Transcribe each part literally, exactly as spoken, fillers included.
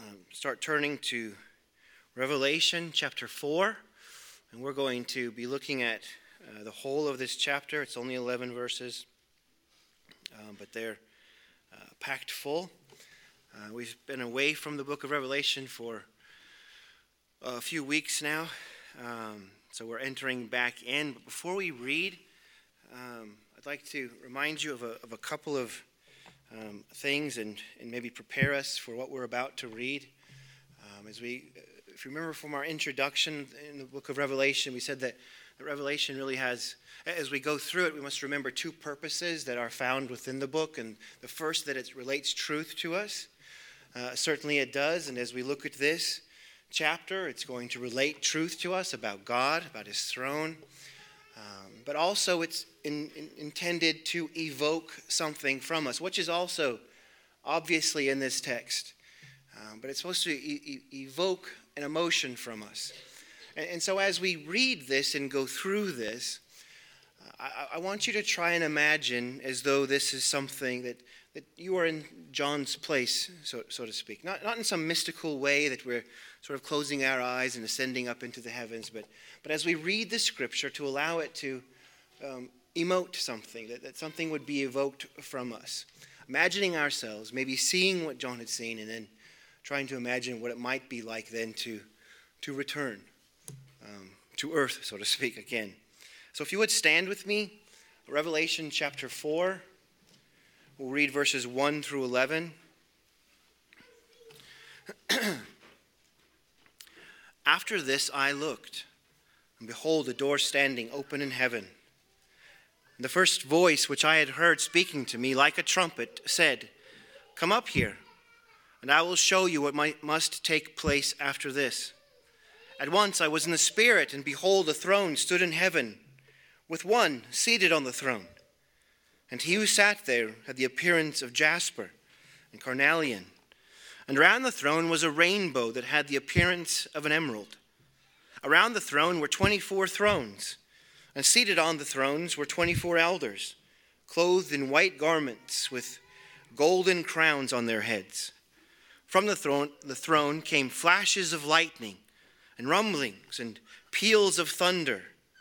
um, start turning to Revelation chapter four, and we're going to be looking at uh, the whole of this chapter. It's only eleven verses, um, but they're uh, packed full. Uh, we've been away from the book of Revelation for a few weeks now, um, so we're entering back in. But before we read, um, I'd like to remind you of a, of a couple of um, things and, and maybe prepare us for what we're about to read. Um, as we, if you remember from our introduction in the book of Revelation, we said that, that Revelation really has, as we go through it, we must remember two purposes that are found within the book. And the first, that it relates truth to us. Uh, certainly it does. And as we look at this chapter, it's going to relate truth to us about God, about his throne. Um, but also it's in, in, intended to evoke something from us, which is also obviously in this text. Um, but it's supposed to e- e- evoke an emotion from us. And, and so as we read this and go through this, uh, I, I want you to try and imagine as though this is something that, that you are in John's place, so, so to speak. Not, not in some mystical way that we're sort of closing our eyes and ascending up into the heavens, but, but as we read the scripture, to allow it to um, emote something, that, that something would be evoked from us. Imagining ourselves, maybe seeing what John had seen, and then trying to imagine what it might be like then to, to return um, to earth, so to speak, again. So if you would stand with me, Revelation chapter four, we'll read verses one through eleven. After this I looked, and behold, a door standing open in heaven. And the first voice which I had heard speaking to me like a trumpet said, "Come up here, and I will show you what might, must take place after this." At once I was in the Spirit, and behold, a throne stood in heaven, with one seated on the throne. And he who sat there had the appearance of jasper and carnelian. And around the throne was a rainbow that had the appearance of an emerald. Around the throne were twenty-four thrones, and seated on the thrones were twenty-four elders, clothed in white garments with golden crowns on their heads. From the throne, the throne came flashes of lightning and rumblings and peals of thunder.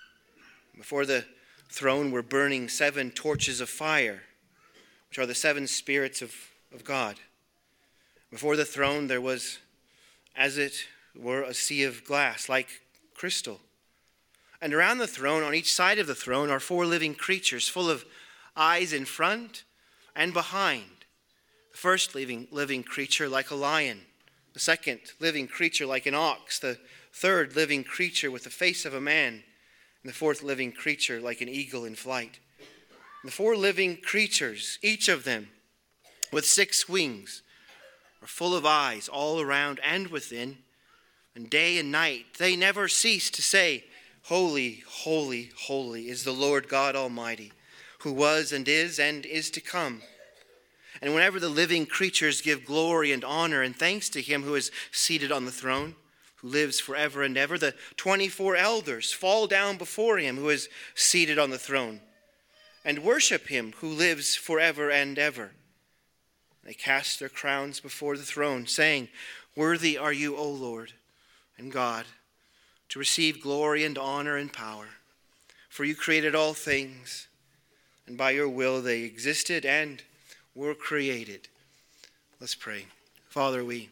Before the throne were burning seven torches of fire, which are the seven spirits of, of God. Before the throne there was, as it were, a sea of glass, like crystal. And around the throne, on each side of the throne, are four living creatures, full of eyes in front and behind. The first living, living creature like a lion, the second living creature like an ox, the third living creature with the face of a man, and the fourth living creature like an eagle in flight. And the four living creatures, each of them with six wings, are full of eyes all around and within, and day and night they never cease to say, "Holy, holy, holy is the Lord God Almighty, who was and is and is to come." And whenever the living creatures give glory and honor and thanks to him who is seated on the throne, who lives forever and ever, the twenty-four elders fall down before him who is seated on the throne and worship him who lives forever and ever. They cast their crowns before the throne, saying, "Worthy are you, O Lord and God, to receive glory and honor and power. For you created all things, and by your will they existed and were created." Let's pray. Father, we,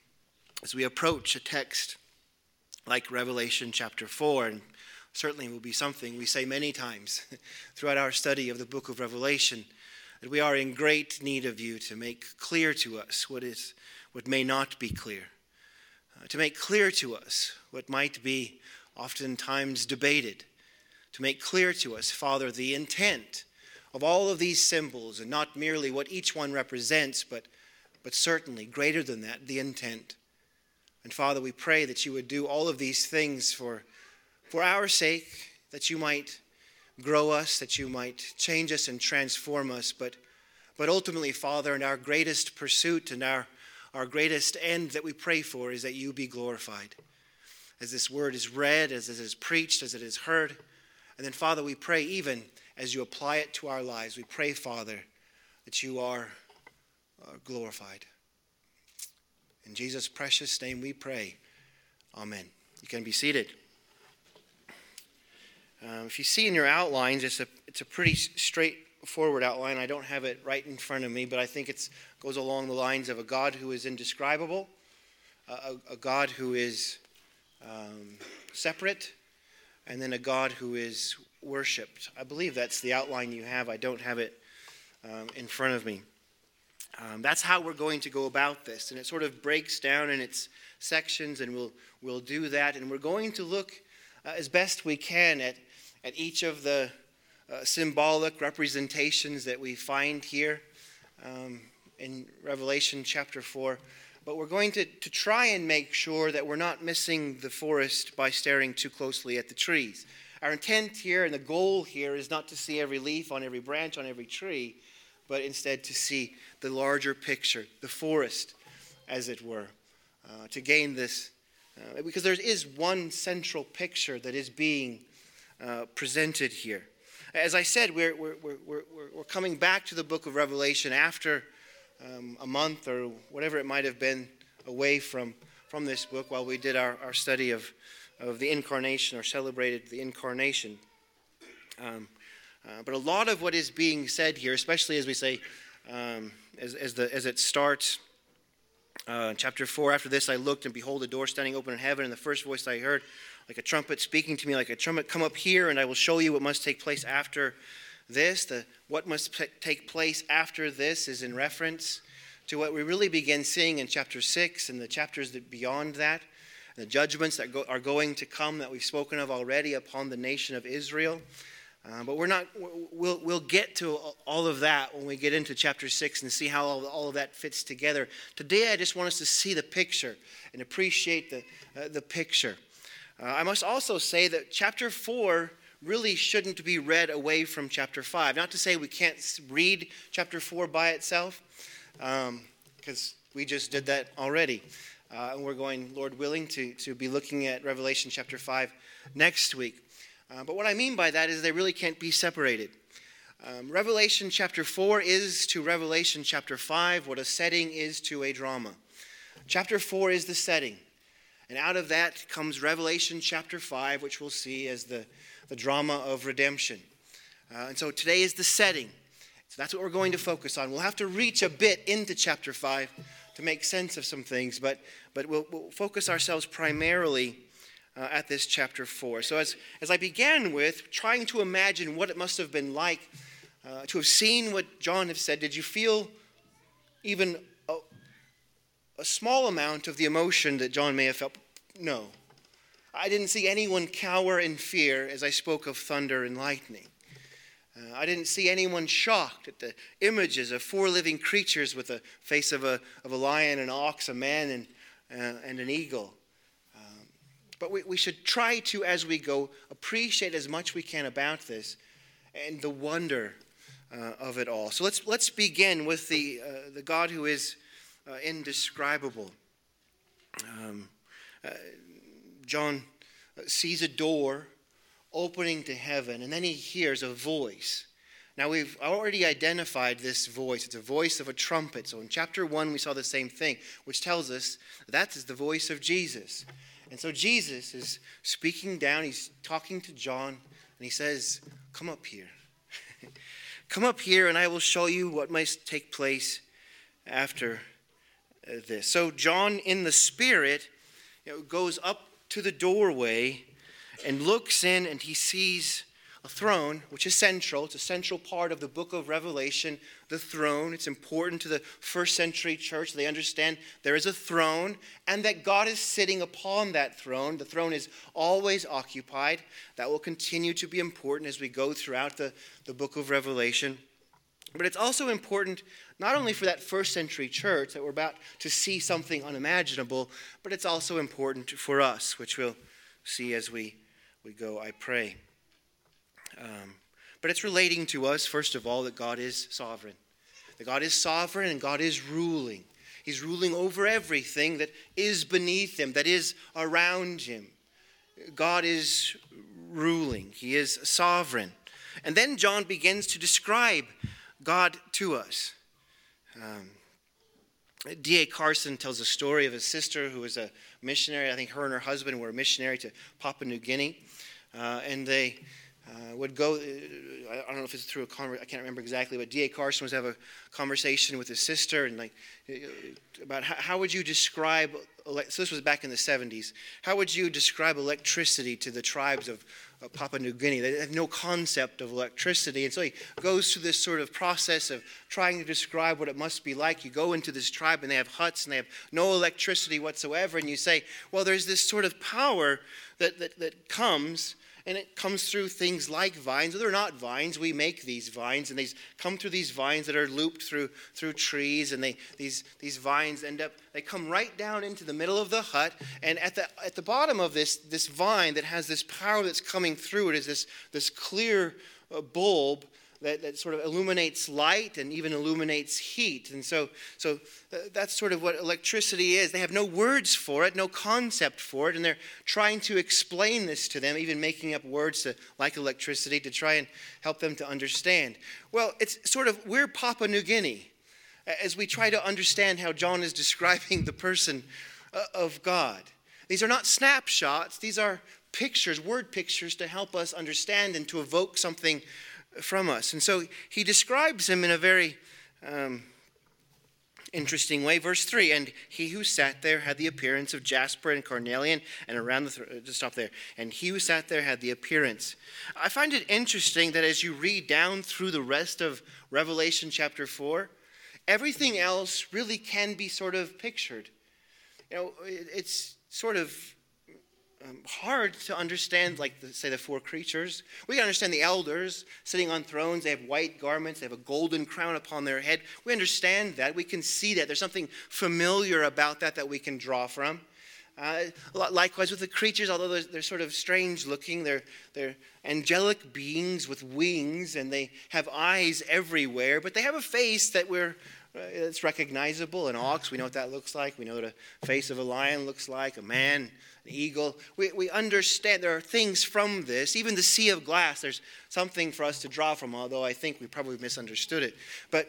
as we approach a text like Revelation chapter four, and certainly will be something we say many times throughout our study of the book of Revelation, that we are in great need of you to make clear to us what is, what may not be clear, uh, to make clear to us what might be oftentimes debated, to make clear to us, Father, the intent of all of these symbols, and not merely what each one represents, but, but certainly greater than that, the intent. And Father, we pray that you would do all of these things for, for our sake, that you might grow us, that you might change us and transform us, but, but ultimately, Father, and our greatest pursuit and our, our greatest end that we pray for is that you be glorified. As this word is read, as it is preached, as it is heard, and then, Father, we pray even as you apply it to our lives, we pray, Father, that you are, are glorified. In Jesus' precious name we pray. Amen. You can be seated. Um, if you see in your outlines, it's a it's a pretty straightforward outline. I don't have it right in front of me, but I think it goes along the lines of a God who is indescribable, a, a God who is um, separate, and then a God who is worshipped. I believe that's the outline you have. I don't have it um, in front of me. Um, that's how we're going to go about this, and it sort of breaks down in its sections, and we'll we'll do that, and we're going to look uh, as best we can at at each of the uh, symbolic representations that we find here um, in Revelation chapter four. But we're going to, to try and make sure that we're not missing the forest by staring too closely at the trees. Our intent here and the goal here is not to see every leaf on every branch on every tree, but instead to see the larger picture, the forest, as it were, uh, to gain this. Uh, because there is one central picture that is being uh, presented here. As I said, we're, we're, we're, we're, we're coming back to the book of Revelation after um, a month or whatever it might have been away from, from this book while we did our, our study of, of the incarnation or celebrated the incarnation. Um, Uh, but a lot of what is being said here, especially as we say, um, as, as, the, as it starts, uh, chapter four, after this I looked, and behold, a door standing open in heaven, and the first voice I heard, like a trumpet speaking to me, like a trumpet, come up here, and I will show you what must take place after this. The what must p- take place after this is in reference to what we really begin seeing in chapter six and the chapters that beyond that, the judgments that go, are going to come that we've spoken of already upon the nation of Israel. Uh, but we're not. We'll we'll get to all of that when we get into chapter six and see how all, all of that fits together. Today, I just want us to see the picture and appreciate the uh, the picture. Uh, I must also say that chapter four really shouldn't be read away from chapter five. Not to say we can't read chapter four by itself, because um, we just did that already, uh, and we're going, Lord willing, to to be looking at Revelation chapter five next week. Uh, but what I mean by that is they really can't be separated. Um, Revelation chapter four is to Revelation chapter five what a setting is to a drama. Chapter four is the setting. And out of that comes Revelation chapter five, which we'll see as the, the drama of redemption. Uh, and so today is the setting. So that's what we're going to focus on. We'll have to reach a bit into chapter five to make sense of some things, but, but we'll, we'll focus ourselves primarily Uh, at this chapter four. So as, as I began with trying to imagine what it must have been like uh, to have seen what John has said, did you feel even a, a small amount of the emotion that John may have felt? No. I didn't see anyone cower in fear as I spoke of thunder and lightning. Uh, I didn't see anyone shocked at the images of four living creatures with the face of a, of a lion, an ox, a man, and, uh, and an eagle. But we, we should try to, as we go, appreciate as much we can about this and the wonder uh, of it all. So let's let's begin with the uh, the God who is uh, indescribable. Um, uh, John sees a door opening to heaven, and then he hears a voice. Now we've already identified this voice. It's a voice of a trumpet. So in chapter one we saw the same thing, which tells us that is the voice of Jesus. And so Jesus is speaking down, he's talking to John, and he says, come up here. Come up here, and I will show you what must take place after this. So John, in the Spirit, you know, goes up to the doorway and looks in, and he sees a throne, which is central. It's a central part of the book of Revelation, the throne. It's important to the first century church. They understand there is a throne and that God is sitting upon that throne. The throne is always occupied. That will continue to be important as we go throughout the, the book of Revelation. But it's also important not only for that first century church that we're about to see something unimaginable, but it's also important for us, which we'll see as we, we go, I pray. Um, but it's relating to us, first of all, that God is sovereign. That God is sovereign and God is ruling. He's ruling over everything that is beneath him, that is around him. God is ruling. He is sovereign. And then John begins to describe God to us. Um, D A Carson tells a story of a sister who was a missionary. I think her and her husband were a missionary to Papua New Guinea. Uh, and they uh, would go, I don't know if it's through a conversation, I can't remember exactly, but D A Carson was have a conversation with his sister and like about how, how would you describe, so this was back in the seventies, how would you describe electricity to the tribes of Uh, Papua New Guinea? They have no concept of electricity. And so he goes through this sort of process of trying to describe what it must be like. You go into this tribe and they have huts and they have no electricity whatsoever. And you say, well, there's this sort of power that, that, that comes, and it comes through things like vines. Well, they're not vines. We make these vines, and they come through these vines that are looped through through trees, and they these these vines end up, they come right down into the middle of the hut, and at the at the bottom of this this vine that has this power that's coming through it is this this clear uh, bulb that, that sort of illuminates light and even illuminates heat. And so so uh, that's sort of what electricity is. They have no words for it, no concept for it, and they're trying to explain this to them, even making up words to, like electricity, to try and help them to understand. Well, it's sort of, we're Papua New Guinea as we try to understand how John is describing the person uh, of God. These are not snapshots. These are pictures, word pictures, to help us understand and to evoke something from us. And so he describes him in a very um, interesting way. Verse three, and he who sat there had the appearance of jasper and carnelian, and around the, th- just stop there, and he who sat there had the appearance. I find it interesting that as you read down through the rest of Revelation chapter four, everything else really can be sort of pictured. You know, it's sort of Um, hard to understand, like, the, say, the four creatures. We can understand the elders sitting on thrones. They have white garments. They have a golden crown upon their head. We understand that. We can see that. There's something familiar about that that we can draw from. Uh, likewise with the creatures, although they're, they're sort of strange looking, they're, they're angelic beings with wings, and they have eyes everywhere, but they have a face that we're uh, it's recognizable. An ox, we know what that looks like. We know what a face of a lion looks like, a man, an eagle. We, we understand there are things from this. Even the sea of glass, there's something for us to draw from, although I think we probably misunderstood it. But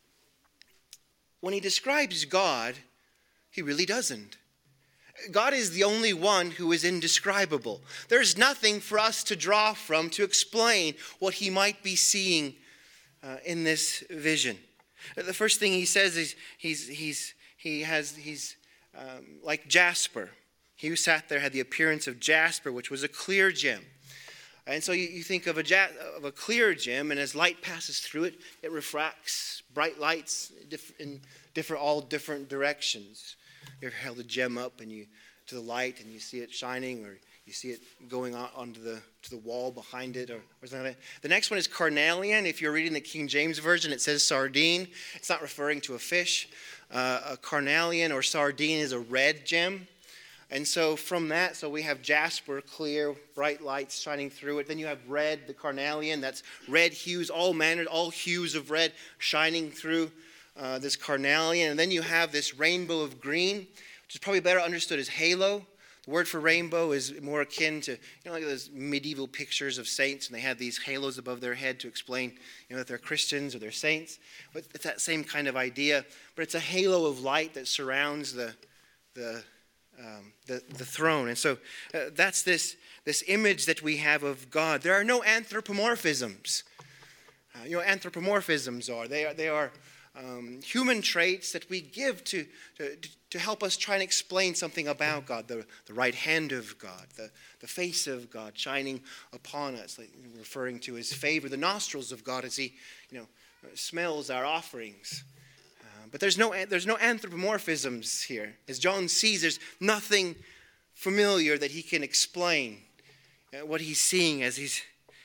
when he describes God, he really doesn't. God is the only one who is indescribable. There's nothing for us to draw from to explain what he might be seeing uh, in this vision. The first thing he says is he's he's he has he's um, like jasper. He who sat there had the appearance of jasper, which was a clear gem. And so you, you think of a ja- of a clear gem, and as light passes through it, it refracts bright lights in different all different directions. You ever held a gem up and you to the light and you see it shining, or you see it going on onto the to the wall behind it, or, or something like that. The next one is carnelian. If you're reading the King James Version, it says sardine. It's not referring to a fish. Uh, a carnelian or sardine is a red gem. And so from that, so we have jasper, clear, bright lights shining through it. Then you have red, the carnelian. That's red hues, all manner, all hues of red shining through uh, this carnelian. And then you have this rainbow of green, which is probably better understood as halo. The word for rainbow is more akin to, you know, like those medieval pictures of saints, and they have these halos above their head to explain, you know, that they're Christians or they're saints. But it's that same kind of idea. But it's a halo of light that surrounds the the Um, the, the throne. And so uh, that's this, this image that we have of God. There are no anthropomorphisms. Uh, you know, anthropomorphisms are. They are, they are um, human traits that we give to, to, to help us try and explain something about God. The, the right hand of God, the, the face of God shining upon us, like referring to his favor, the nostrils of God as he, you know, smells our offerings. But there's no there's no anthropomorphisms here. As John sees, there's nothing familiar that he can explain what he's seeing as he's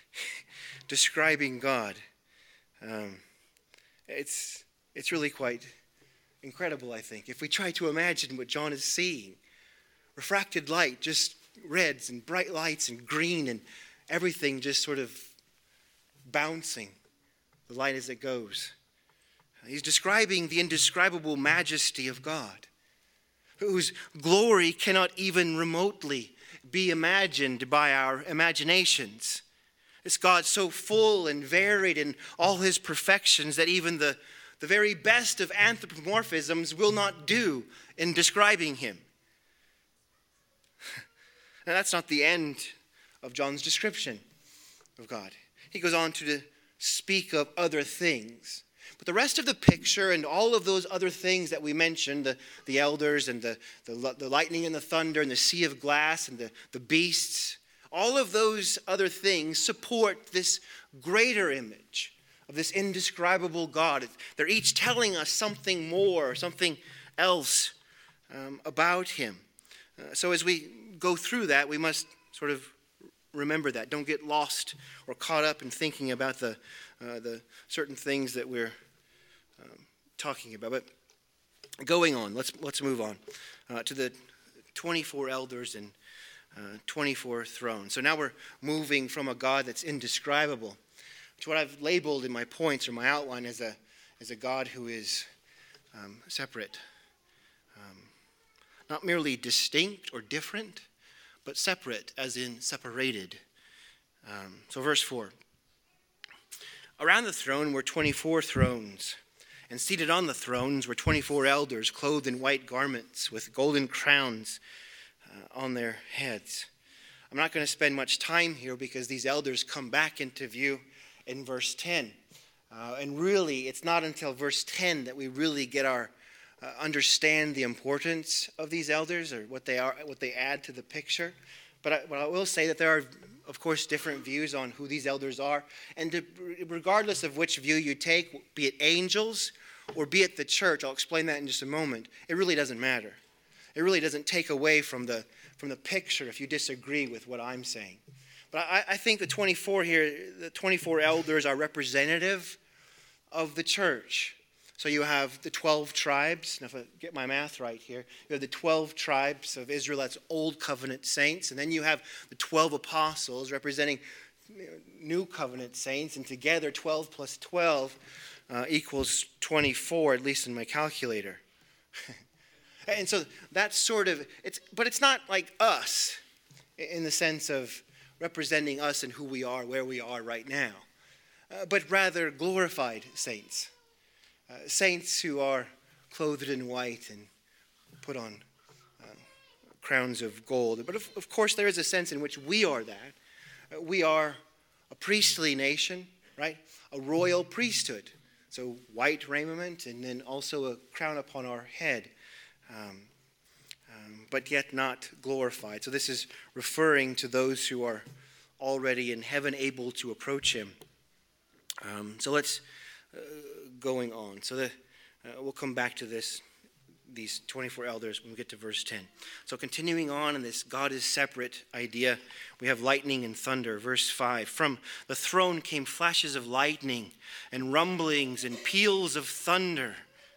describing God. Um, it's it's really quite incredible, I think. If we try to imagine what John is seeing, refracted light, just reds and bright lights and green and everything just sort of bouncing, the light as it goes. He's describing the indescribable majesty of God, whose glory cannot even remotely be imagined by our imaginations. It's God so full and varied in all his perfections that even the, the very best of anthropomorphisms will not do in describing him. And that's not the end of John's description of God. He goes on to speak of other things. But the rest of the picture and all of those other things that we mentioned, the, the elders and the, the, the lightning and the thunder and the sea of glass and the, the beasts, all of those other things support this greater image of this indescribable God. They're each telling us something more, something else um, about him. Uh, so as we go through that, we must sort of remember that. Don't get lost or caught up in thinking about the uh, the certain things that we're um, talking about. But going on, let's let's move on uh, to the twenty-four elders and uh, twenty-four thrones. So now we're moving from a God that's indescribable to what I've labeled in my points or my outline as a as a God who is um, separate, um, not merely distinct or different, but separate, as in separated. Um, so verse four. Around the throne were twenty-four thrones, and seated on the thrones were twenty-four elders, clothed in white garments, with golden crowns uh, on their heads. I'm not going to spend much time here because these elders come back into view in verse ten. Uh, and really, it's not until verse ten that we really get our uh, understand the importance of these elders or what they are, what they add to the picture. But I, but I will say that there are, of course, different views on who these elders are. And to, regardless of which view you take, be it angels or be it the church, I'll explain that in just a moment, it really doesn't matter. It really doesn't take away from the, from the picture if you disagree with what I'm saying. But I, I think the twenty-four here, the twenty-four elders are representative of the church. So you have the twelve tribes. Now if I get my math right here, you have the twelve tribes of Israel, that's Old Covenant saints. And then you have the twelve apostles representing New Covenant saints. And together, twelve plus twelve uh, equals twenty-four, at least in my calculator. And so that's sort of, it's, but it's not like us in the sense of representing us and who we are, where we are right now. Uh, but rather glorified saints. Uh, saints who are clothed in white and put on uh, crowns of gold. But of, of course, there is a sense in which we are that. Uh, we are a priestly nation, right? A royal priesthood. So white raiment and then also a crown upon our head. Um, um, but yet not glorified. So this is referring to those who are already in heaven able to approach him. Um, so let's... Uh, going on. So the, uh, we'll come back to this, these twenty-four elders when we get to verse ten. So continuing on in this God is separate idea, we have lightning and thunder. Verse five, from the throne came flashes of lightning and rumblings and peals of thunder.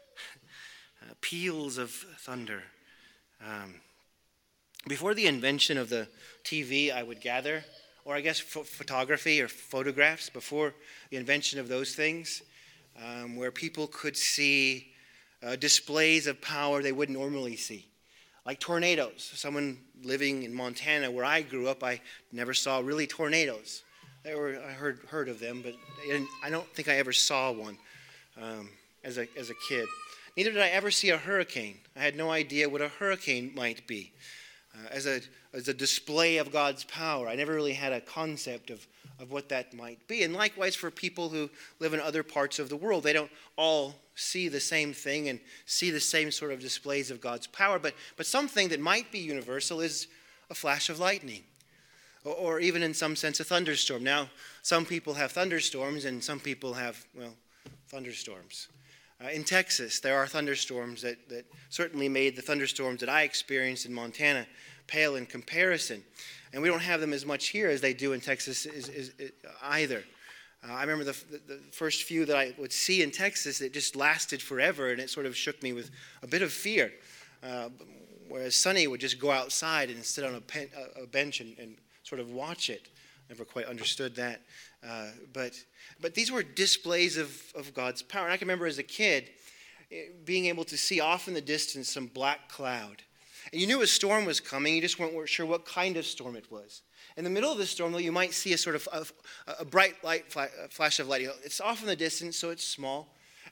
uh, peals of thunder. Um, before the invention of the T V, I would gather, or I guess ph- photography or photographs, before the invention of those things, Um, where people could see uh, displays of power they wouldn't normally see. Like tornadoes. Someone living in Montana where I grew up, I never saw really tornadoes. There were, I heard heard of them, but I don't think I ever saw one um, as a as a kid. Neither did I ever see a hurricane. I had no idea what a hurricane might be. Uh, as a as a display of God's power, I never really had a concept of of what that might be. And likewise for people who live in other parts of the world. They don't all see the same thing and see the same sort of displays of God's power. But, but something that might be universal is a flash of lightning. Or, or even in some sense a thunderstorm. Now, some people have thunderstorms and some people have, well, thunderstorms. Uh, in Texas, there are thunderstorms that, that certainly made the thunderstorms that I experienced in Montana pale in comparison. And we don't have them as much here as they do in Texas is, is, is either. Uh, I remember the, the, the first few that I would see in Texas, it just lasted forever, and it sort of shook me with a bit of fear. Uh, whereas Sonny would just go outside and sit on a, pen, a bench and, and sort of watch it. Never quite understood that. Uh, but but these were displays of, of God's power. And I can remember as a kid being able to see off in the distance some black cloud. And you knew a storm was coming, you just weren't sure what kind of storm it was. In the middle of the storm, though, you might see a sort of a, a bright light, flash of light. It's off in the distance, so it's small.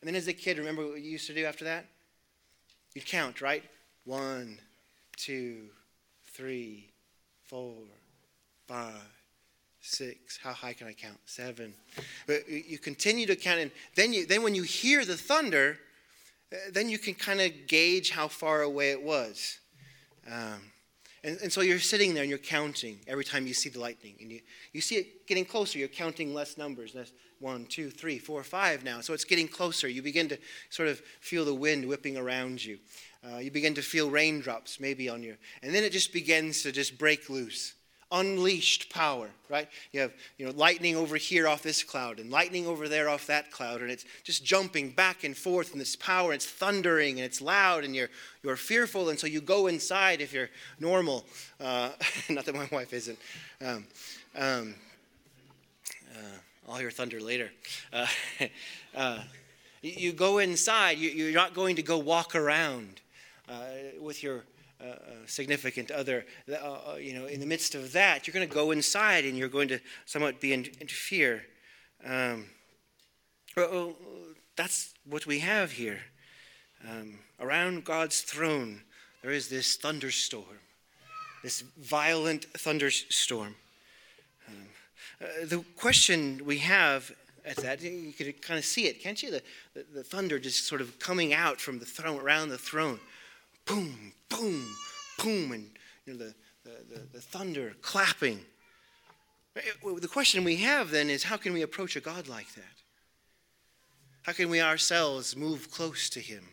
And then as a kid, remember what you used to do after that? You'd count, right? One, two, three, four, five, six. How high can I count? Seven. But you continue to count, and then you then when you hear the thunder, then you can kind of gauge how far away it was. Um, and, and so you're sitting there and you're counting every time you see the lightning. And you, you see it getting closer. You're counting less numbers. That's one, two, three, four, five now. So it's getting closer. You begin to sort of feel the wind whipping around you. Uh, you begin to feel raindrops maybe on you. And then it just begins to just break loose. Unleashed power, right? You have, you know, lightning over here off this cloud and lightning over there off that cloud, and it's just jumping back and forth in this power. And it's thundering and it's loud, and you're you're fearful, and so you go inside if you're normal. Uh, not that my wife isn't. Um, um, uh, I'll hear thunder later. Uh, uh, you go inside. You, you're not going to go walk around uh, with your Uh, uh, significant other, uh, uh, you know, in the midst of that, you're going to go inside and you're going to somewhat be in, in fear. Um, well, that's what we have here. Um, around God's throne, there is this thunderstorm, this violent thunderstorm. Um, uh, the question we have at that, you can kind of see it, can't you? The, the, the thunder just sort of coming out from the throne, around the throne. Boom, boom, boom, and you know the, the, the, the thunder clapping. The question we have then is, how can we approach a God like that? How can we ourselves move close to him?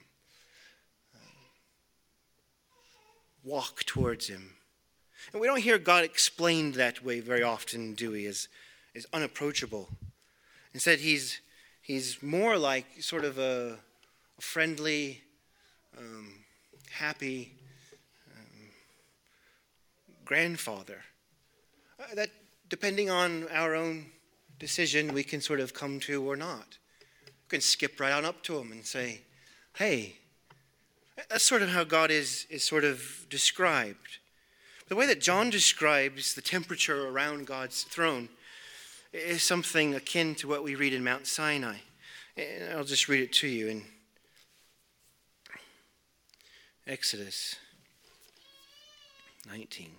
Walk towards him. And we don't hear God explained that way very often, do we, as, as unapproachable. Instead, he's, he's more like sort of a, a friendly, um, happy um, grandfather. Uh, that, depending on our own decision, we can sort of come to or not. We can skip right on up to him and say, hey. That's sort of how God is, is sort of described. The way that John describes the temperature around God's throne is something akin to what we read in Mount Sinai. And I'll just read it to you in Exodus nineteen.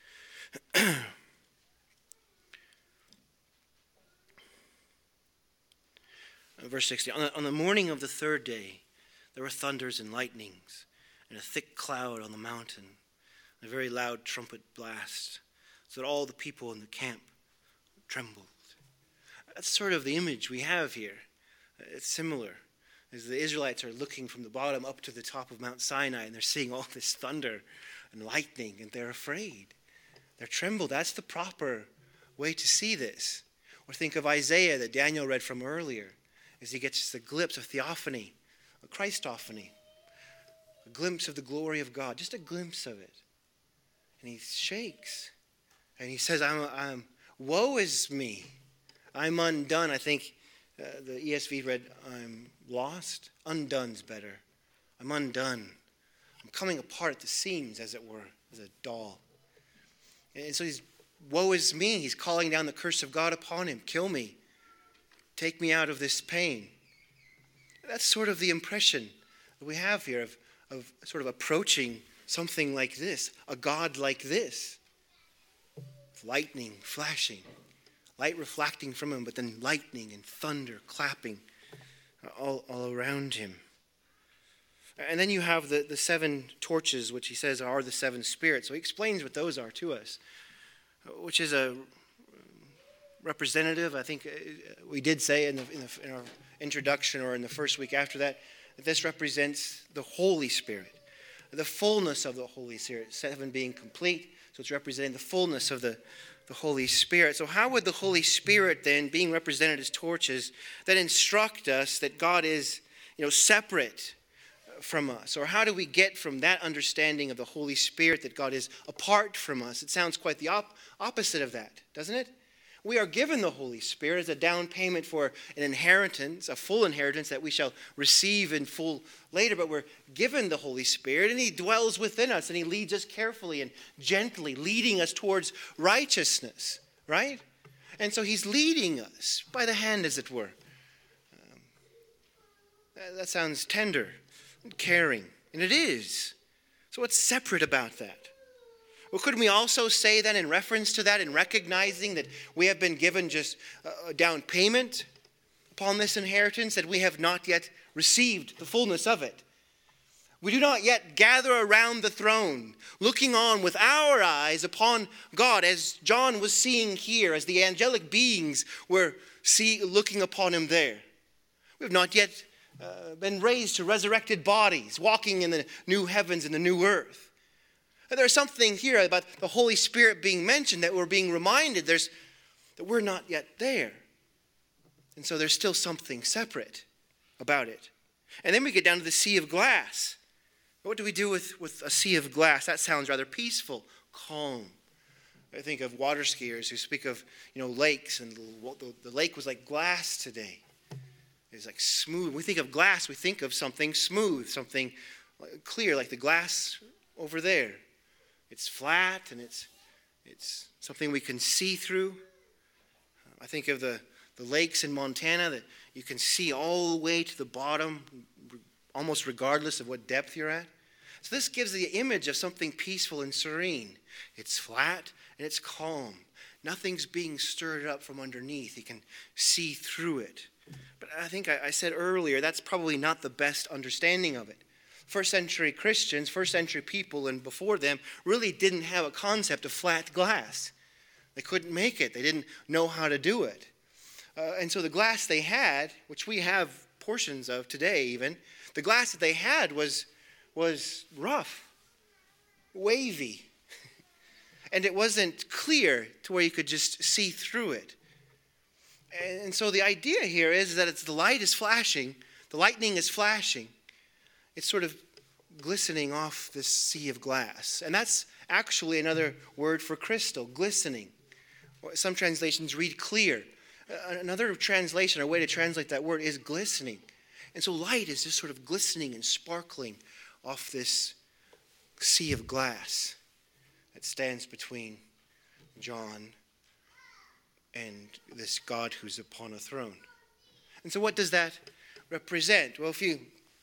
Verse sixty. On the, on the morning of the third day, there were thunders and lightnings, and a thick cloud on the mountain, and a very loud trumpet blast, so that all the people in the camp trembled. That's sort of the image we have here. It's similar. As the Israelites are looking from the bottom up to the top of Mount Sinai, and they're seeing all this thunder and lightning, and they're afraid. They're trembled. That's the proper way to see this. Or think of Isaiah that Daniel read from earlier, as he gets the glimpse of theophany, a Christophany, a glimpse of the glory of God, just a glimpse of it. And he shakes, and he says, I'm, I'm, woe is me. I'm undone. I think uh, the E S V read, I'm lost. Undone's better. I'm undone. I'm coming apart at the seams, as it were, as a doll. And so he's, woe is me. He's calling down the curse of God upon him. Kill me. Take me out of this pain. That's sort of the impression that we have here of, of sort of approaching something like this, a God like this. Lightning flashing, light reflecting from him, but then lightning and thunder clapping all, all around him. And then you have the, the seven torches, which he says are the seven spirits. So he explains what those are to us, which is a representative. I think we did say in, the, in, the, in our introduction or in the first week after that, that this represents the Holy Spirit, the fullness of the Holy Spirit, seven being complete. So it's representing the fullness of the, the Holy Spirit. So how would the Holy Spirit then, being represented as torches, then instruct us that God is, you know, separate from us? Or how do we get from that understanding of the Holy Spirit that God is apart from us? It sounds quite the op- opposite of that, doesn't it? We are given the Holy Spirit as a down payment for an inheritance, a full inheritance that we shall receive in full later. But we're given the Holy Spirit, and he dwells within us, and he leads us carefully and gently, leading us towards righteousness, right? And so he's leading us by the hand, as it were. Um, Uh, that sounds tender, caring, and it is. So what's separate about that? Well, couldn't we also say that in reference to that, in recognizing that we have been given just a down payment upon this inheritance, that we have not yet received the fullness of it? We do not yet gather around the throne, looking on with our eyes upon God, as John was seeing here, as the angelic beings were see, looking upon him there. We have not yet uh, been raised to resurrected bodies, walking in the new heavens and the new earth. And there's something here about the Holy Spirit being mentioned that we're being reminded there's, that we're not yet there. And so there's still something separate about it. And then we get down to the sea of glass. What do we do with, with a sea of glass? That sounds rather peaceful, calm. I think of water skiers who speak of, you know, lakes, and the, the lake was like glass today. It was like smooth. When we think of glass, we think of something smooth, something clear, like the glass over there. It's flat, and it's it's something we can see through. I think of the, the lakes in Montana that you can see all the way to the bottom, almost regardless of what depth you're at. So this gives the image of something peaceful and serene. It's flat and it's calm. Nothing's being stirred up from underneath. You can see through it. But I think I, I said earlier, that's probably not the best understanding of it. First century Christians, first century people, and before them really didn't have a concept of flat glass. They couldn't make it. They didn't know how to do it. Uh, and so the glass they had, which we have portions of today even, the glass that they had was, was rough, wavy. And it wasn't clear to where you could just see through it. And so the idea here is that it's the light is flashing, the lightning is flashing. It's sort of glistening off this sea of glass. And that's actually another word for crystal, glistening. Some translations read clear. Another translation, or way to translate that word, is glistening. And so light is just sort of glistening and sparkling off this sea of glass that stands between John and this God who's upon a throne. And so what does that represent? Well, if you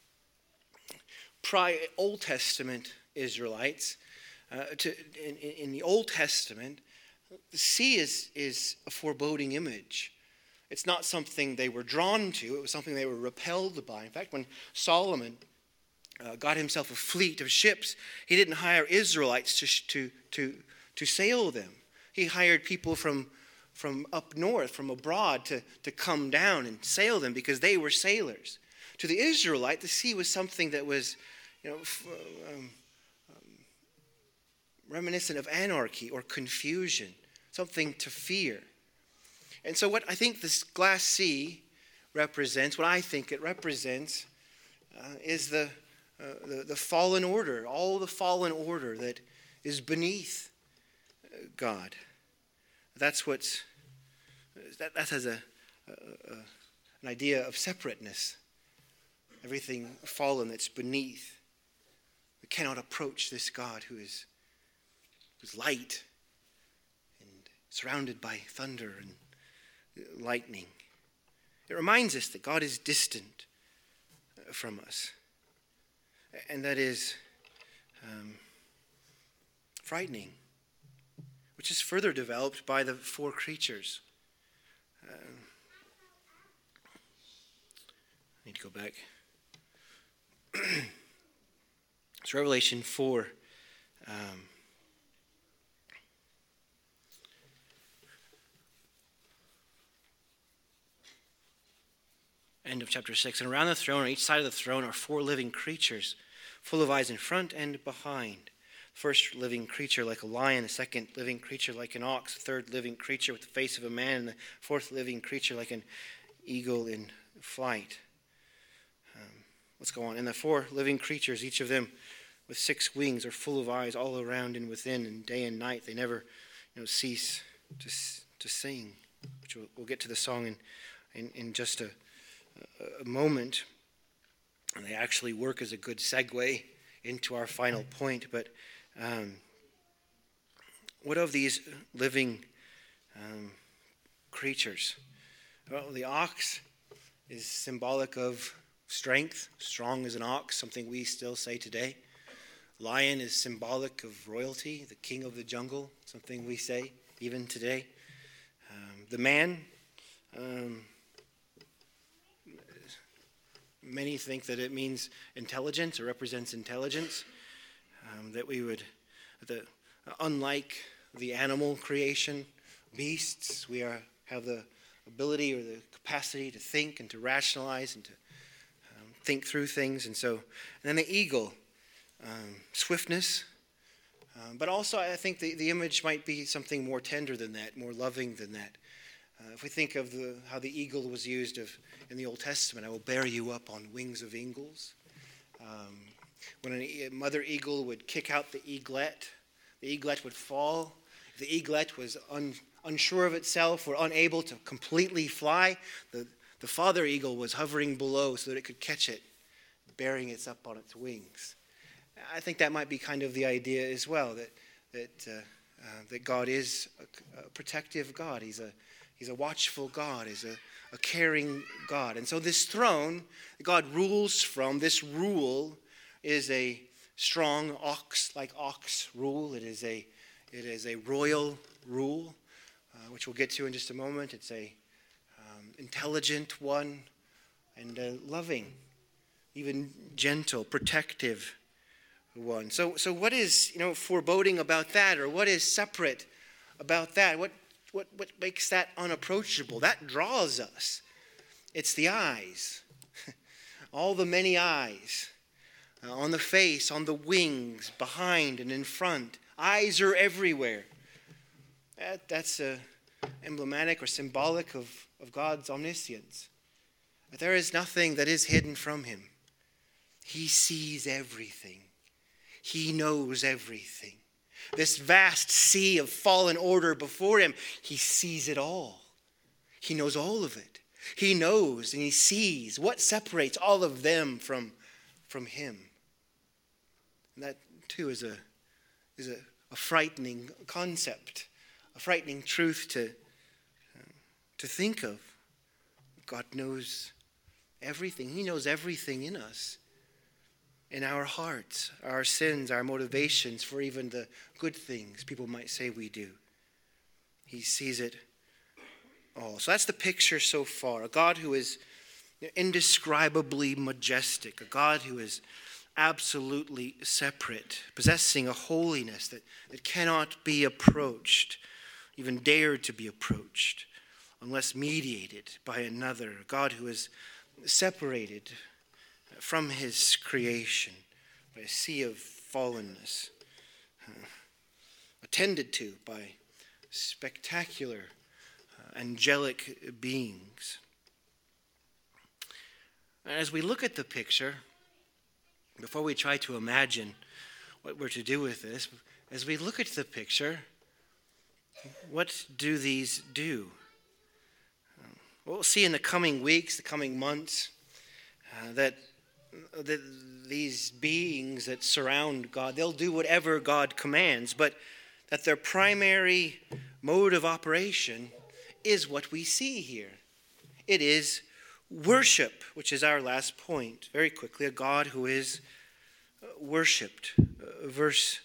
prior Old Testament Israelites, uh, to, in, in the Old Testament, the sea is, is a foreboding image. It's not something they were drawn to. It was something they were repelled by. In fact, when Solomon uh, got himself a fleet of ships, he didn't hire Israelites to, to, to, to sail them. He hired people from, from up north, from abroad, to, to come down and sail them because they were sailors. To the Israelite, the sea was something that was, you know, um, um, reminiscent of anarchy or confusion, something to fear. And so what I think this glass sea represents, what I think it represents, uh, is the, uh, the the fallen order, all the fallen order that is beneath God. That's what's, that, that has a, a, a an idea of separateness. Everything fallen that's beneath. We cannot approach this God who is, who is light and surrounded by thunder and lightning. It reminds us that God is distant from us. And that is um, frightening, which is further developed by the four creatures. Um, I need to go back. It's Revelation four. Um, End of chapter six. And around the throne, on each side of the throne, are four living creatures, full of eyes in front and behind. The first living creature like a lion, the second living creature like an ox, the third living creature with the face of a man, and the fourth living creature like an eagle in flight. Um, let's go on. And the four living creatures, each of them with six wings, are full of eyes all around and within, and day and night they never, you know, cease to to sing. Which we'll, we'll get to the song in in, in just a. a moment, and they actually work as a good segue into our final point. But um, what of these living um, creatures? Well, the ox is symbolic of strength, strong as an ox, something we still say today. Lion is symbolic of royalty, the king of the jungle, something we say even today. Um, the man, um, many think that it means intelligence or represents intelligence, um, that we would, the, unlike the animal creation, beasts, we are have the ability or the capacity to think and to rationalize and to um, think through things. And so, and then the eagle, um, swiftness, um, but also I think the, the image might be something more tender than that, more loving than that. Uh, if we think of the, how the eagle was used of, in the Old Testament, I will bear you up on wings of eagles. Um, when a mother eagle would kick out the eaglet, the eaglet would fall. If the eaglet was un, unsure of itself or unable to completely fly, the, the father eagle was hovering below so that it could catch it, bearing it up on its wings. I think that might be kind of the idea as well, that that uh, uh, that God is a, a protective God. He's a he's a watchful God. He's a, a caring God. And so this throne God rules from, this rule is a strong ox, like ox rule. It is a it is a royal rule. Uh, which we'll get to in just a moment. It's a um, intelligent one and a loving, even gentle, protective one. So, so what is you know foreboding about that, or what is separate about that? What what what makes that unapproachable? That draws us. It's the eyes, all the many eyes uh, on the face, on the wings, behind and in front. Eyes are everywhere. That, that's uh, emblematic or symbolic of, of God's omniscience. But there is nothing that is hidden from him. He sees everything. He knows everything. This vast sea of fallen order before him, he sees it all. He knows all of it. He knows and he sees what separates all of them from, from him. And that too is a, is a, a frightening concept. A frightening truth to, uh, to think of. God knows everything. He knows everything in us, in our hearts, our sins, our motivations for even the good things people might say we do. He sees it all. So that's the picture so far. A God who is indescribably majestic. A God who is absolutely separate, possessing a holiness that, that cannot be approached, even dared to be approached, unless mediated by another. A God who is separated from his creation by a sea of fallenness, uh, attended to by spectacular uh, angelic beings. As we look at the picture, before we try to imagine what we're to do with this, as we look at the picture, what do these do? We'll see in the coming weeks, the coming months, uh, that, that these beings that surround God, they'll do whatever God commands, but that their primary mode of operation is what we see here. It is worship, which is our last point. Very quickly, a God who is worshipped. Uh, verse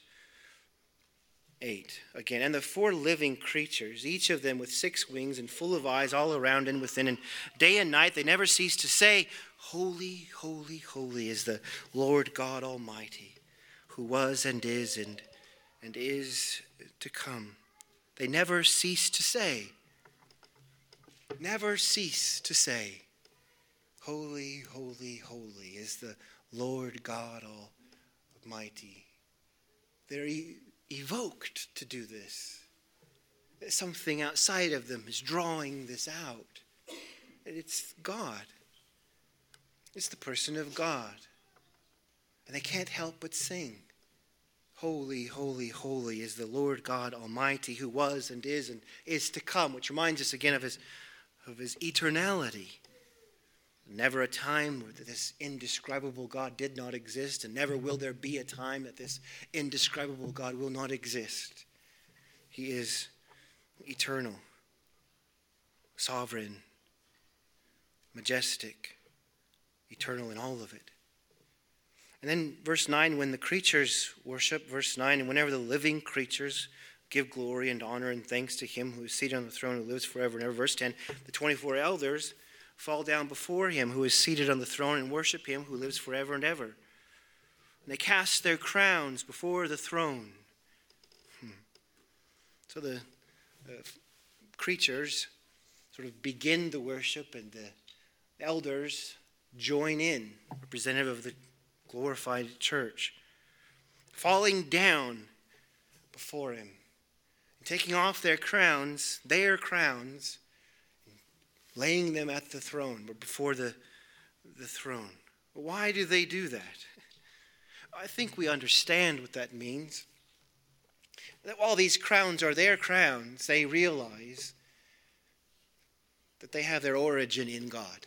eight again. And the four living creatures, each of them with six wings and full of eyes all around and within, and day and night they never cease to say, Holy, holy, holy is the Lord God Almighty, who was and is and, and is to come. They never cease to say, never cease to say, Holy, holy, holy is the Lord God Almighty. They're e- evoked to do this. Something outside of them is drawing this out. It's God. It's the person of God. And they can't help but sing. Holy, holy, holy is the Lord God Almighty, who was and is and is to come, which reminds us again of his, of his eternality. Never a time where this indescribable God did not exist, and never will there be a time that this indescribable God will not exist. He is eternal, sovereign, majestic, eternal in all of it. And then verse nine, when the creatures worship, verse nine, and whenever the living creatures give glory and honor and thanks to him who is seated on the throne who lives forever and ever. Verse ten, the twenty-four elders fall down before him who is seated on the throne and worship him who lives forever and ever. And they cast their crowns before the throne. Hmm. So the uh, creatures sort of begin the worship, and the elders join in, representative of the glorified church, falling down before him, and taking off their crowns, their crowns, and laying them at the throne, or before the, the throne. Why do they do that? I think we understand what that means. That while these crowns are their crowns, they realize that they have their origin in God.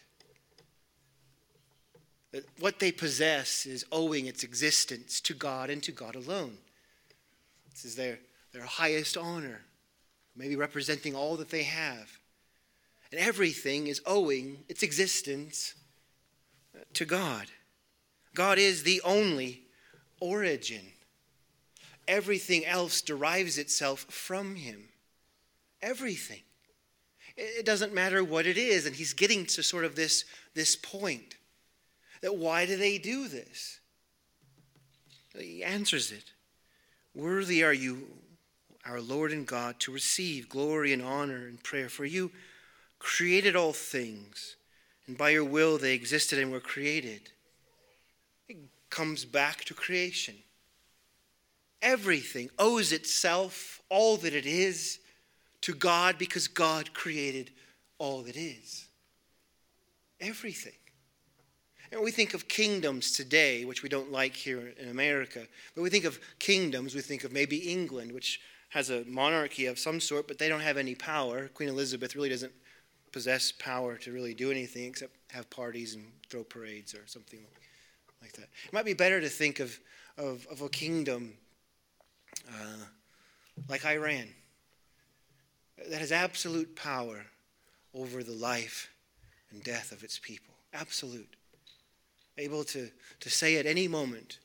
That what they possess is owing its existence to God and to God alone. This is their, their highest honor, maybe representing all that they have. And everything is owing its existence to God. God is the only origin. Everything else derives itself from him. Everything. It doesn't matter what it is. And he's getting to sort of this, this point. That why do they do this? He answers it. Worthy are you, our Lord and God, to receive glory and honor and prayer. For you created all things, and by your will they existed and were created. It comes back to creation. Everything owes itself, all that it is, to God because God created all that is. Everything. And we think of kingdoms today, which we don't like here in America. But we think of kingdoms, we think of maybe England, which has a monarchy of some sort, but they don't have any power. Queen Elizabeth really doesn't possess power to really do anything except have parties and throw parades or something like that. It might be better to think of, of, of a kingdom uh, like Iran that has absolute power over the life and death of its people. Absolute. Able to, to say at any moment,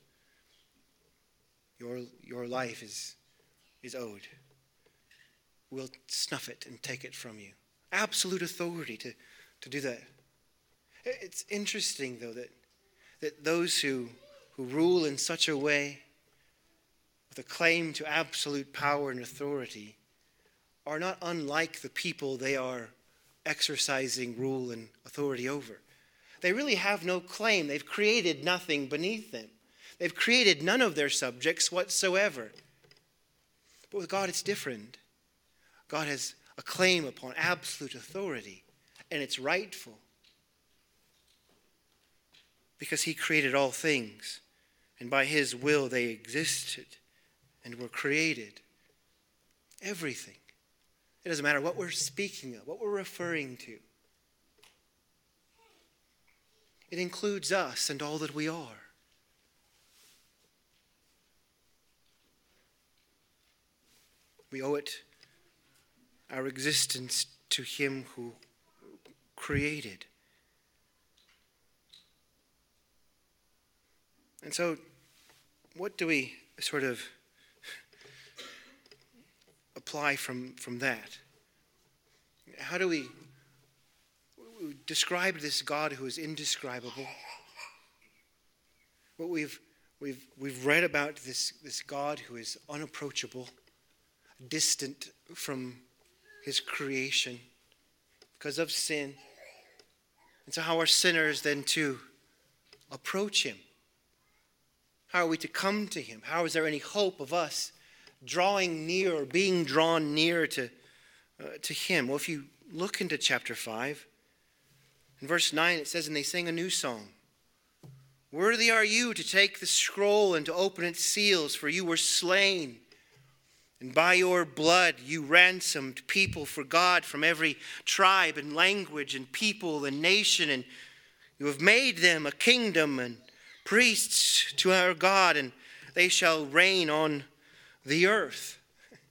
your, your life is, is owed. We'll snuff it and take it from you. Absolute authority to, to do that. It's interesting, though, that, that those who, who rule in such a way with a claim to absolute power and authority are not unlike the people they are exercising rule and authority over. They really have no claim. They've created nothing beneath them. They've created none of their subjects whatsoever. But with God, it's different. God has a claim upon absolute authority, and it's rightful. Because he created all things, and by his will they existed and were created. Everything. It doesn't matter what we're speaking of, what we're referring to. It includes us and all that we are. We owe it, our existence, to him who created. And so, what do we sort of apply from, from that? How do we describe this God who is indescribable? What we've we've we've read about this, this God who is unapproachable, distant from his creation because of sin. And so how are sinners then to approach him? How are we to come to him? How is there any hope of us drawing near or being drawn near to, uh, to him? Well, if you look into chapter five, in verse nine it says, and they sang a new song. Worthy are you to take the scroll and to open its seals, for you were slain. And by your blood you ransomed people for God from every tribe and language and people and nation. And you have made them a kingdom and priests to our God, and they shall reign on the earth.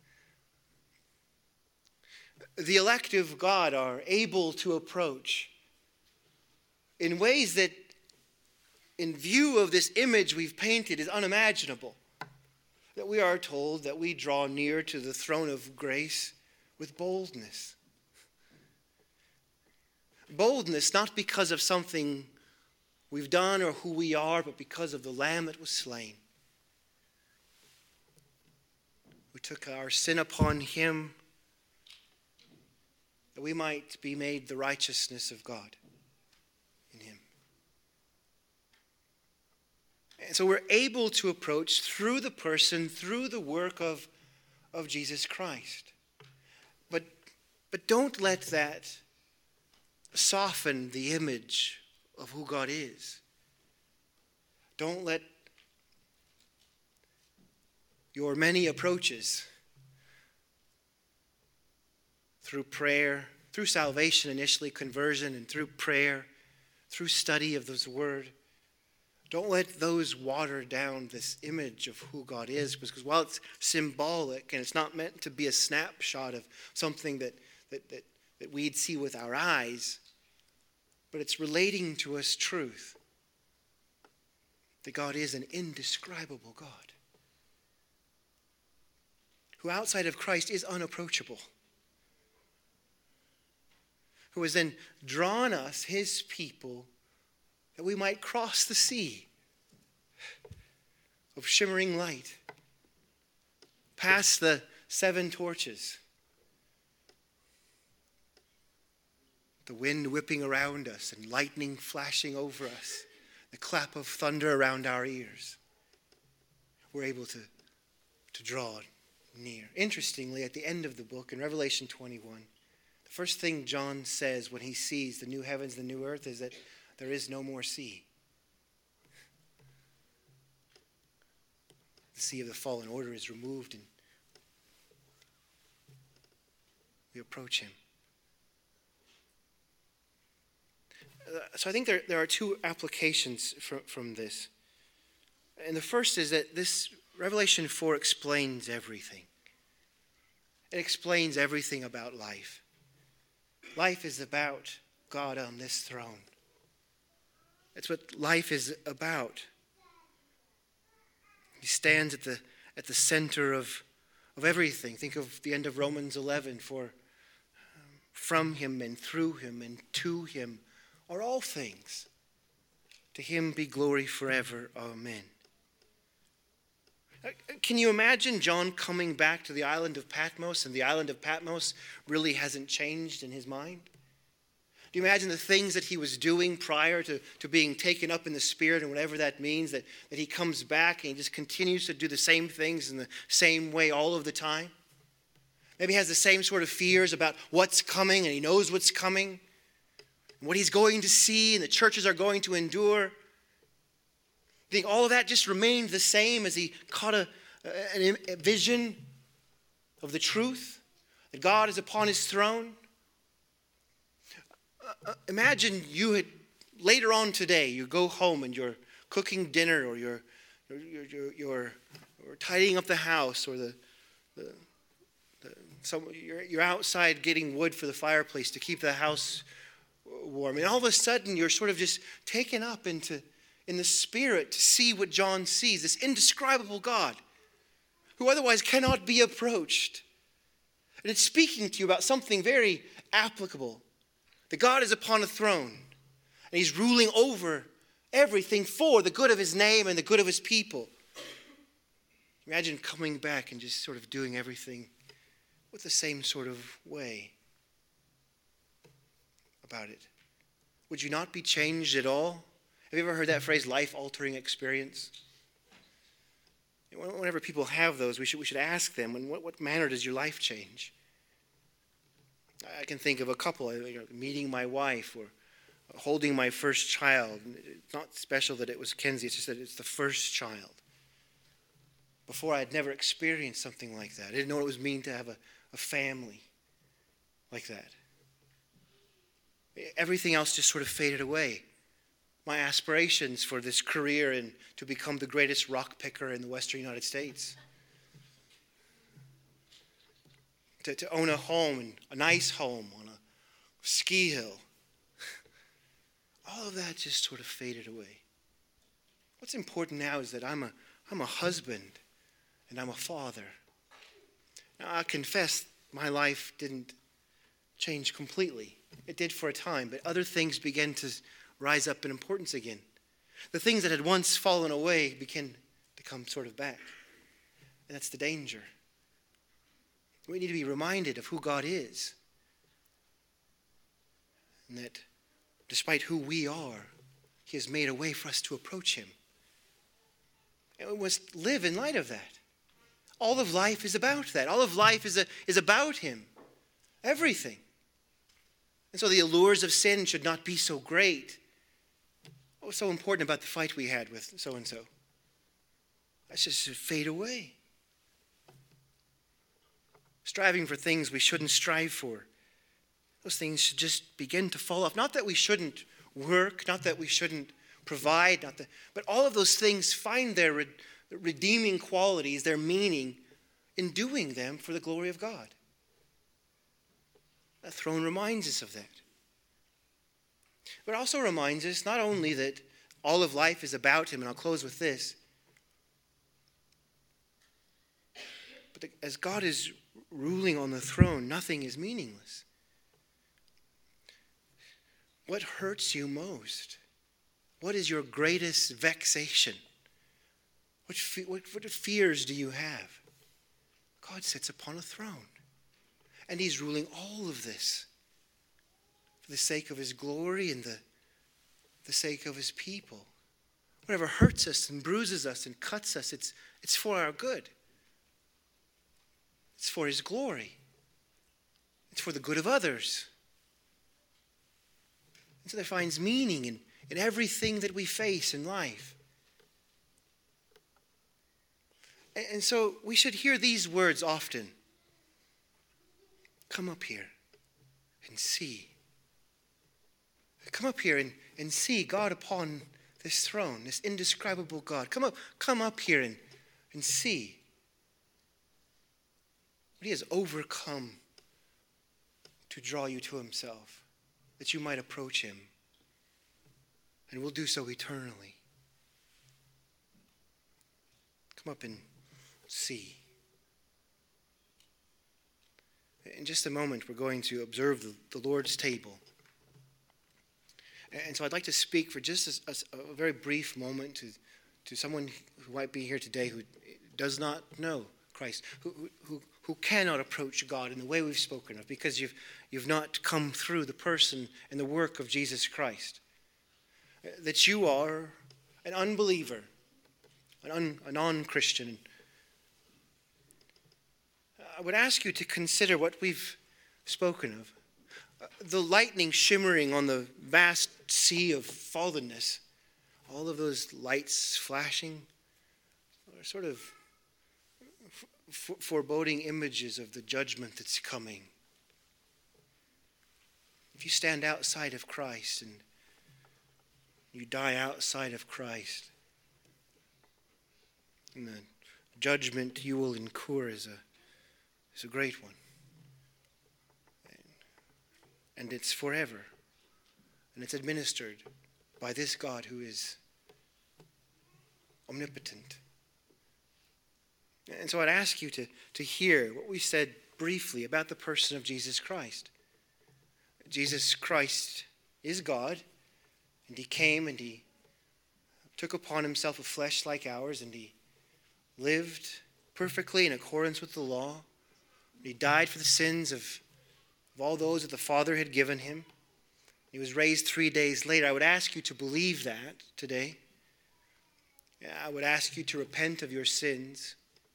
The elect of God are able to approach in ways that in view of this image we've painted, is unimaginable. That we are told that we draw near to the throne of grace with boldness. Boldness not because of something we've done or who we are, but because of the Lamb that was slain, who took our sin upon him, that we might be made the righteousness of God in him. And so we're able to approach through the person, through the work of, of Jesus Christ. But, but don't let that soften the image of who God is. Don't let your many approaches through prayer, through salvation initially, conversion, and through prayer, through study of this word, don't let those water down this image of who God is, because while it's symbolic and it's not meant to be a snapshot of something that, that, that, that we'd see with our eyes, but it's relating to us truth, that God is an indescribable God, who outside of Christ is unapproachable, who has then drawn us, his people, that we might cross the sea of shimmering light, past the seven torches, the wind whipping around us and lightning flashing over us, the clap of thunder around our ears. We're able to, to draw near. Interestingly, at the end of the book, in Revelation twenty-one, the first thing John says when he sees the new heavens, the new earth, is that there is no more sea. The sea of the fallen order is removed and we approach him. Uh, so I think there, there are two applications from, from this. And the first is that this Revelation four explains everything. It explains everything about life. Life is about God on this throne. That's what life is about. He stands at the at the center of, of everything. Think of the end of Romans eleven, for um, from him and through him and to him are all things. To him be glory forever. Amen. Can you imagine John coming back to the island of Patmos, and the island of Patmos really hasn't changed in his mind? Do you imagine the things that he was doing prior to, to being taken up in the Spirit, and whatever that means, that, that he comes back and he just continues to do the same things in the same way all of the time? Maybe he has the same sort of fears about what's coming, and he knows what's coming, and what he's going to see, and the churches are going to endure. I think all of that just remained the same as he caught a, a, a vision of the truth, that God is upon his throne. Uh, imagine you had, later on today, you go home and you're cooking dinner, or you're, you're, you're, you're, you're tidying up the house, or the, the, the some, you're, you're outside getting wood for the fireplace to keep the house warm. And all of a sudden, you're sort of just taken up into in the Spirit to see what John sees, this indescribable God who otherwise cannot be approached. And it's speaking to you about something very applicable, that God is upon a throne and he's ruling over everything for the good of his name and the good of his people. Imagine coming back and just sort of doing everything with the same sort of way about it. Would you not be changed at all? Have you ever heard that phrase, life-altering experience? Whenever people have those, we should we should ask them, in what, what manner does your life change? I can think of a couple, you know, meeting my wife or holding my first child. It's not special that it was Kenzie, it's just that it's the first child. Before, I had never experienced something like that. I didn't know what it was mean to have a, a family like that. Everything else just sort of faded away. My aspirations for this career and to become the greatest rock picker in the Western United States. To, to own a home, and a nice home on a ski hill. All of that just sort of faded away. What's important now is that I'm a, I'm a husband and I'm a father. Now, I confess my life didn't change completely. It did for a time, but other things began to rise up in importance again. The things that had once fallen away began to come sort of back. And that's the danger. We need to be reminded of who God is. And that despite who we are, he has made a way for us to approach him. And we must live in light of that. All of life is about that. All of life is, a, is about him. Everything. And so the allures of sin should not be so great. What was so important about the fight we had with so-and-so? That's just to fade away. Striving for things we shouldn't strive for. Those things should just begin to fall off. Not that we shouldn't work, not that we shouldn't provide, not that, but all of those things find their re- redeeming qualities, their meaning, in doing them for the glory of God. The throne reminds us of that. But it also reminds us not only that all of life is about him, and I'll close with this, but that as God is ruling on the throne, nothing is meaningless. What hurts you most? What is your greatest vexation? What, fe- what, what fears do you have? God sits upon a throne. And he's ruling all of this for the sake of his glory and the, the sake of his people. Whatever hurts us and bruises us and cuts us, it's, it's for our good. It's for his glory. It's for the good of others. And so there finds meaning in, in everything that we face in life. And, and so we should hear these words often. Come up here and see. Come up here and, and see God upon this throne, this indescribable God. Come up, come up here and, and see what he has overcome to draw you to himself, that you might approach him, and will do so eternally. Come up and see. In just a moment, we're going to observe the, the Lord's table. And so I'd like to speak for just a, a, a very brief moment to, to someone who might be here today who does not know Christ, who, who, who cannot approach God in the way we've spoken of, because you've, you've not come through the person and the work of Jesus Christ. That you are an unbeliever, an un, a non-Christian. I would ask you to consider what we've spoken of. The lightning shimmering on the vast sea of fallenness, all of those lights flashing are sort of f- foreboding images of the judgment that's coming. If you stand outside of Christ and you die outside of Christ, and the judgment you will incur is a, is a great one. And it's forever. And it's administered by this God who is omnipotent. And so I'd ask you to, to hear what we said briefly about the person of Jesus Christ. Jesus Christ is God, and he came and he took upon himself a flesh like ours, and he lived perfectly in accordance with the law. He died for the sins of of all those that the Father had given him. He was raised three days later. I would ask you to believe that today. I would ask you to repent of your sins.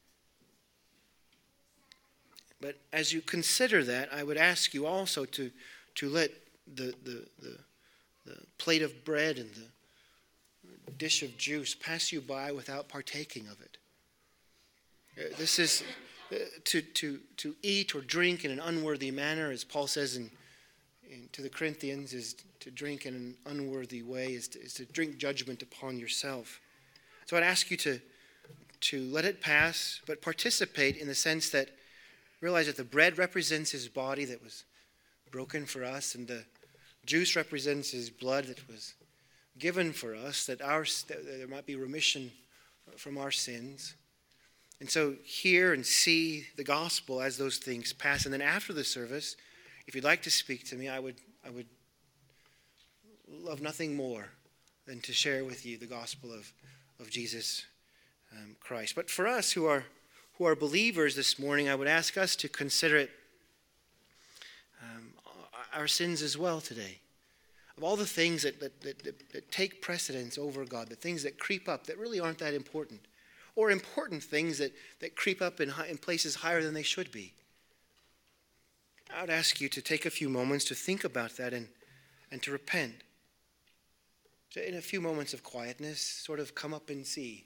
But as you consider that, I would ask you also to, to let the, the, the, the plate of bread and the dish of juice pass you by without partaking of it. This is... To, to, to eat or drink in an unworthy manner, as Paul says in, in, to the Corinthians, is to drink in an unworthy way, is to, is to drink judgment upon yourself. So I'd ask you to, to let it pass, but participate in the sense that realize that the bread represents his body that was broken for us, and the juice represents his blood that was given for us, that our that there might be remission from our sins. And so hear and see the gospel as those things pass. And then after the service, if you'd like to speak to me, I would I would love nothing more than to share with you the gospel of, of Jesus um, Christ. But for us who are who are believers this morning, I would ask us to consider it um, our sins as well today. Of all the things that, that, that, that, that take precedence over God, the things that creep up that really aren't that important, or important things that, that creep up in, high, in places higher than they should be. I would ask you to take a few moments to think about that and, and to repent. So in a few moments of quietness, sort of come up and see.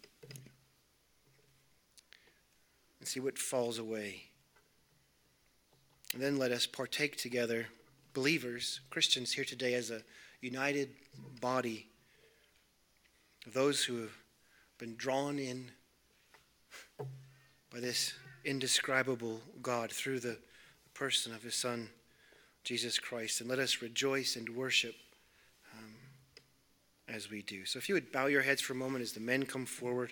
And see what falls away. And then let us partake together, believers, Christians here today, as a united body of those who have been drawn in by this indescribable God through the person of his Son, Jesus Christ. And let us rejoice and worship um, as we do. So if you would bow your heads for a moment as the men come forward.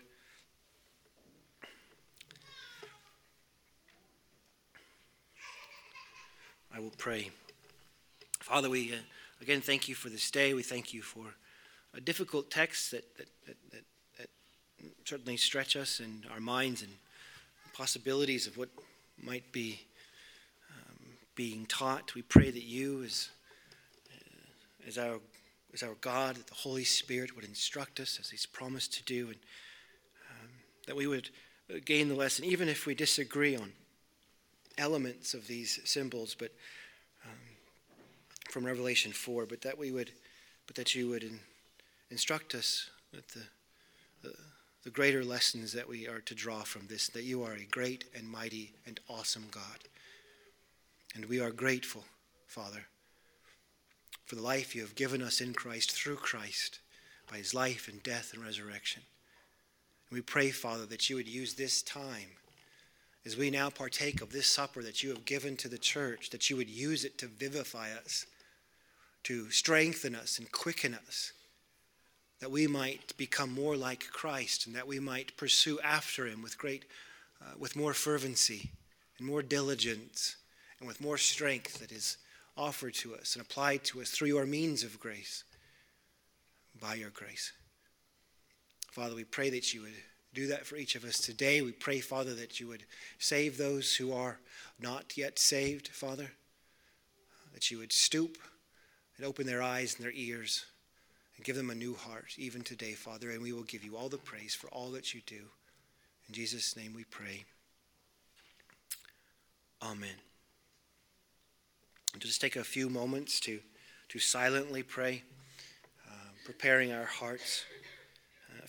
I will pray. Father, we uh, again thank you for this day. We thank you for a difficult text that, that, that, that, that certainly stretch us and our minds and possibilities of what might be um, being taught. We pray that you, as, uh, as, our, as our God, that the Holy Spirit would instruct us as he's promised to do, and um, that we would gain the lesson, even if we disagree on elements of these symbols, but um, from Revelation four, but that we would, but that you would in, instruct us with the, the the greater lessons that we are to draw from this, that you are a great and mighty and awesome God. And we are grateful, Father, for the life you have given us in Christ, through Christ, by his life and death and resurrection. And we pray, Father, that you would use this time as we now partake of this supper that you have given to the church, that you would use it to vivify us, to strengthen us and quicken us, that we might become more like Christ and that we might pursue after him with great, uh, with more fervency and more diligence and with more strength that is offered to us and applied to us through your means of grace, by your grace. Father, we pray that you would do that for each of us today. We pray, Father, that you would save those who are not yet saved, Father, that you would stoop and open their eyes and their ears and give them a new heart, even today, Father, and we will give you all the praise for all that you do. In Jesus' name we pray. Amen. And to just take a few moments to, to silently pray, uh, preparing our hearts.